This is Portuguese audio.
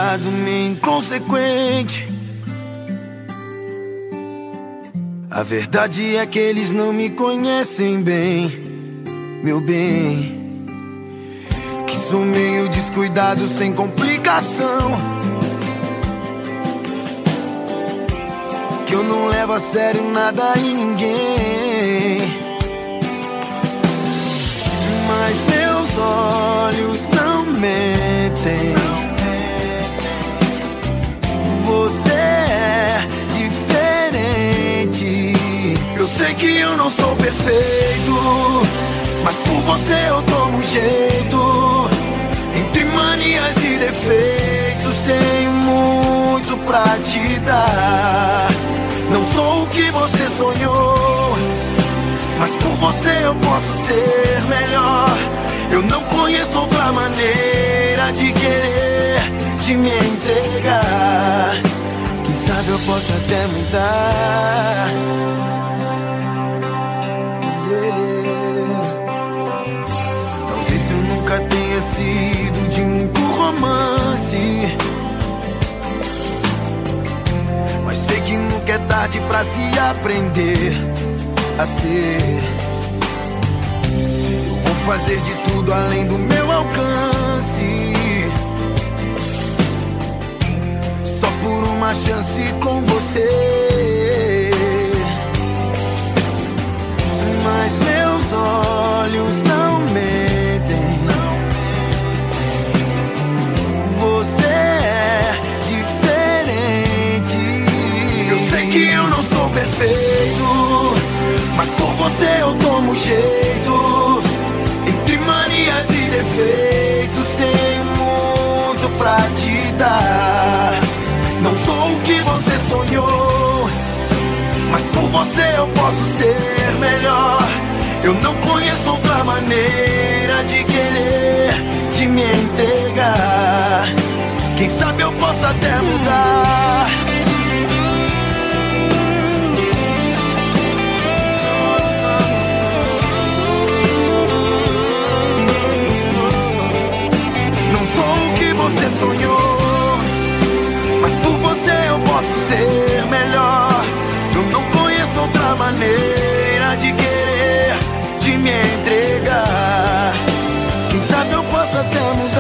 lado meio inconsequente. A verdade é que eles não me conhecem bem, meu bem. Que sou meio descuidado, sem complicação. Que eu não levo a sério nada e ninguém. Mas meus olhos não mentem. Você é diferente. Eu sei que eu não sou perfeito, mas por você eu tomo um jeito. Entre manias e defeitos tenho muito pra te dar. Não sou o que você sonhou, mas por você eu posso ser melhor. Eu não conheço outra maneira de querer te me entregar. Quem sabe eu posso até mudar. Talvez eu nunca tenha sido de muito romance, mas sei que nunca é tarde pra se aprender a ser. Eu vou fazer de tudo além do meu alcance, só por uma chance com você. Mas meus olhos não mentem. Você é diferente. Eu sei que eu não sou perfeito, mas por você eu tomo jeito. Entre manias e defeitos tenho muito pra te dar. Não sou o que você sonhou, mas por você eu posso ser melhor. Eu não conheço outra maneira de querer te me entregar. Quem sabe eu posso até mudar. Não sou o que você sonhou, mas por você eu posso ser melhor. Eu não conheço outra maneira de querer te me entregar. Quem sabe eu posso até mudar.